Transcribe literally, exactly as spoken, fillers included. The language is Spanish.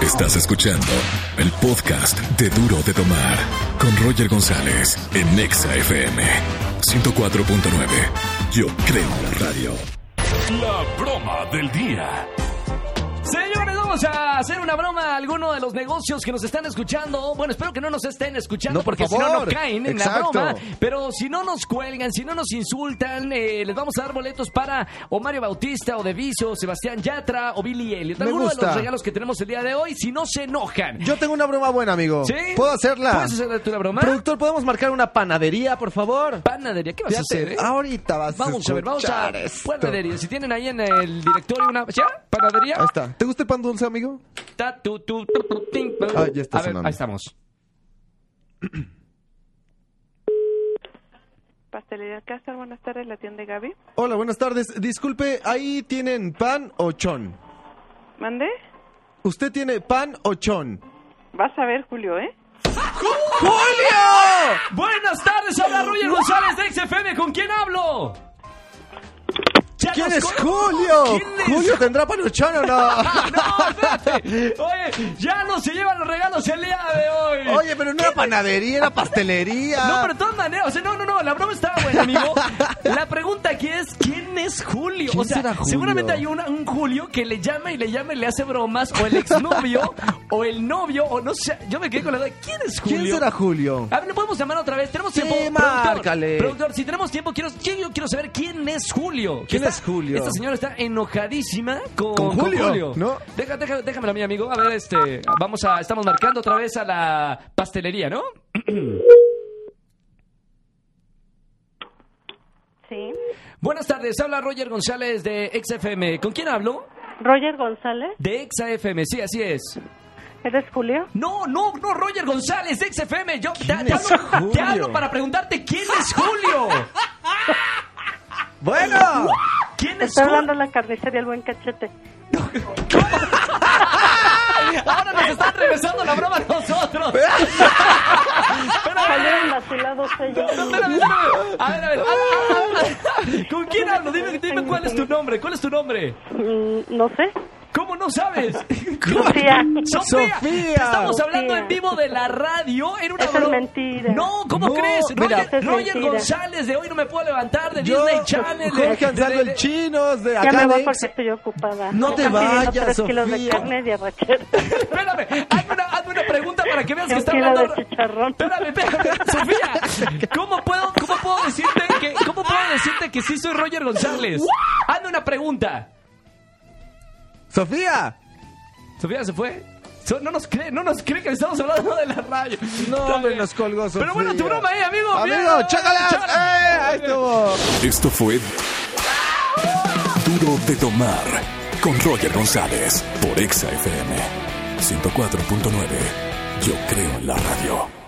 Estás escuchando el podcast de Duro de Tomar con Roger González en Nexa F M ciento cuatro punto nueve. Yo creo en la radio. La broma del día. Señores, vamos a hacer una broma a alguno de los negocios que nos están escuchando. Bueno, espero que no nos estén escuchando, no, por porque favor. si no, no caen en Exacto. la broma. Pero si no nos cuelgan, si no nos insultan, eh, les vamos a dar boletos para o Mario Bautista, o Deviso, o Sebastián Yatra, o Billy Elliot. Me Algunos de gusta. los regalos que tenemos el día de hoy, si no se enojan. Yo tengo una broma buena, amigo. ¿Sí? ¿Puedo hacerla? ¿Puedes hacer tú la broma? Productor, ¿podemos marcar una panadería, por favor? Panadería, ¿qué vas Fíjate, a hacer, eh? ahorita vas Vamos a a ver, vamos a escuchar esto. panadería. Si tienen ahí en el directorio una... ¿Ya? ¿Panadería? Ahí está. ¿Te gusta el pan dulce, amigo? Ta, tu, tu, tu, tu, ting, pum. Ah, ya está a ver, sonando. ahí estamos. Pastelería Casa, buenas tardes, la tienda Gaby. Hola, buenas tardes. Disculpe, ¿ahí tienen pan o chon? ¿Mande? ¿Usted tiene pan o chon? Vas a ver, Julio, ¿eh? ¡Julio! Buenas tardes, habla Roger González de X F M. ¿Con quién hablo? Ya ¿Quién nos es con- Julio? ¿Quién es? ¿Julio tendrá pan o chon o no? No, espérate. Oye, ya no se llevan los regalos el día de hoy. Oye, pero no era panadería, era pastelería. No, pero de todas maneras, o sea, no, no, no, la broma estaba buena, amigo. La pregunta aquí es, ¿quién es Julio? ¿Quién o sea, será Julio? seguramente hay una- un Julio que le llama y le llama y le hace bromas, o el exnovio, o el novio, o no sé, yo me quedé con la duda, ¿quién es Julio? ¿Quién será Julio? A ver, ¿le podemos llamar otra vez? ¿Tenemos Sí, tiempo? márcale. Productor, productor, si tenemos tiempo, quiero, yo, yo quiero saber quién es Julio. ¿Quién Está- es Julio? Esta señora está enojadísima con, ¿Con Julio? ¿No? Deja, deja, déjamelo a mí, amigo. A ver, este, vamos a, estamos marcando otra vez a la pastelería, ¿no? Sí. Buenas tardes, habla Roger González de X F M. ¿Con quién hablo? Roger González, De X F M, sí, así es. ¿eres Julio? No, no, no, Roger González de X F M. Yo te, te es hablo, te Julio? hablo para preguntarte quién es Julio. Bueno. ¿Quién es Está Julio? hablando la carnicería El Buen Cachete. Ahora nos están regresando la broma a nosotros. Salieron vacilados ellos. No, espérame, espérame. A ver, a ver. Ah, ah, ah. ¿Con quién hablo? Dime, dime cuál es tu nombre. ¿Cuál es tu nombre? Mm, no sé. ¿Cómo no sabes? Sofía. Sofía. Sofía. Te estamos hablando Sofía. en vivo de la radio. Era una Eso es broma. mentira. No, ¿cómo No, crees? mira, Roger, eso es Roger mentira. González de Hoy No Me Puedo Levantar, de Yo, Disney Channel. de- Jorge Ansaldo de- el de- Chinos, de Ya acá me voy de porque Exa. estoy ocupada. No Me te están pidiendo vayas, tres kilos de Sofía. carne de arrachera. Espérame, hazme una, hazme una pregunta para que veas que Un está kilo hablando. de chicharrón. Espérame, espérame, Sofía, ¿cómo puedo, cómo puedo decirte que, cómo puedo decirte que sí soy Roger González? Hazme una pregunta. Sofía. Sofía se fue. So- No nos cree, no nos cree que estamos hablando de la radio. No, Está hombre, bien. nos colgó Sofía. Pero bueno, tu broma, eh, amigo. Amigo, Bien. chácala. Chácala. ¡Eh! Ahí estuvo. Esto fue Duro de Tomar con Roger González por Exa F M ciento cuatro punto nueve. Yo creo en la radio.